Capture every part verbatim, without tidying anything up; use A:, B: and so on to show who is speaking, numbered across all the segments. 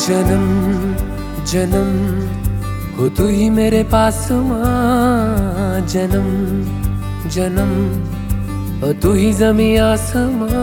A: जन्म जन्म हो तू ही मेरे पास माँ, जन्म जन्म हो तू ही ज़मीं आसमां।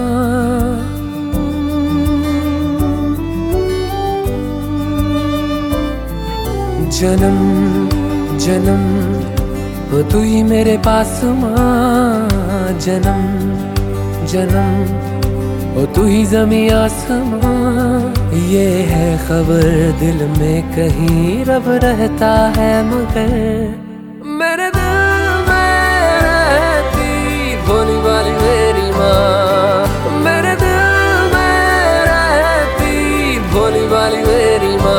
A: जन्म जन्म हो तू ही मेरे पास माँ, जन्म जन्म हो तू ही ज़मीं आसमां। ये है खबर दिल में कहीं रब रहता है मगर मेरे दिल में रहती भोली वाली मेरी माँ, मेरे दिल में रहती भोली वाली मेरी माँ।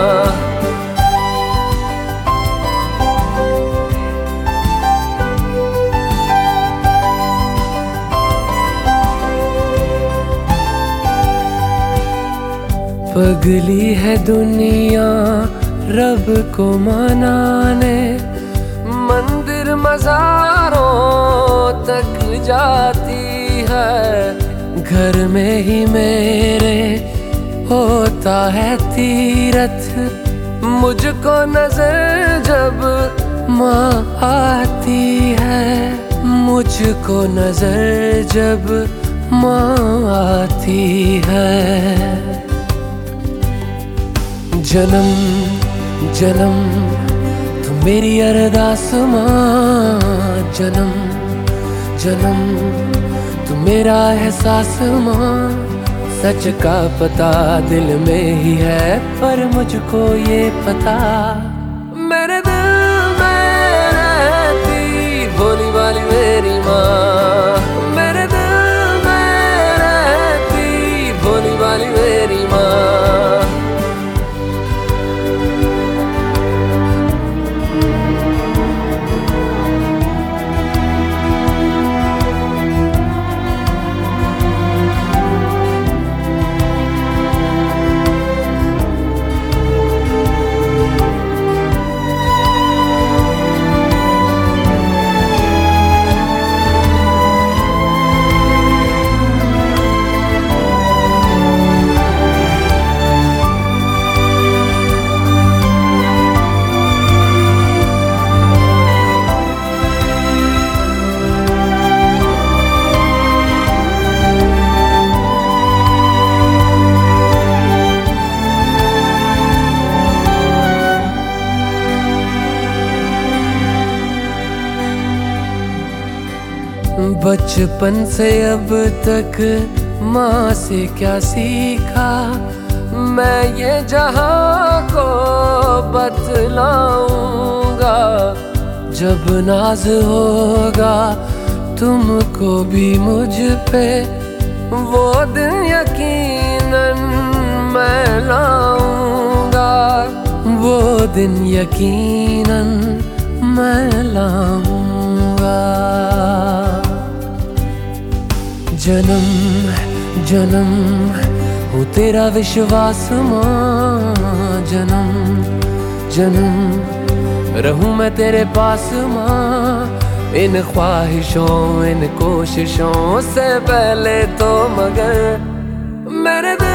A: पगली है दुनिया रब को मनाने, मंदिर मज़ारों तक जाती है। घर में ही मेरे होता है तीरथ, मुझको नजर जब माँ आती है, मुझको नजर जब माँ आती है। जन्म जन्म तू मेरी अरदास माँ, जन्म जन्म तू मेरा एहसास माँ। सच का पता दिल में ही है पर मुझको ये पता मेरे दिल में रहती भोली वाली मेरी माँ, मेरे दिल में रहती भोली वाली मेरी माँ। बचपन से अब तक माँ से क्या सीखा, मैं ये जहाँ को बतलाऊंगा। जब नाज होगा तुमको भी मुझ पे, वो दिन यकीनन मैं लाऊंगा, वो दिन यकीनन मैं लाऊंगा। जन्म जन्म हो तेरा विश्वास माँ, जन्म जन्म रहूं मैं तेरे पास माँ। इन ख्वाहिशों इन कोशिशों से पहले तो मगर मेरे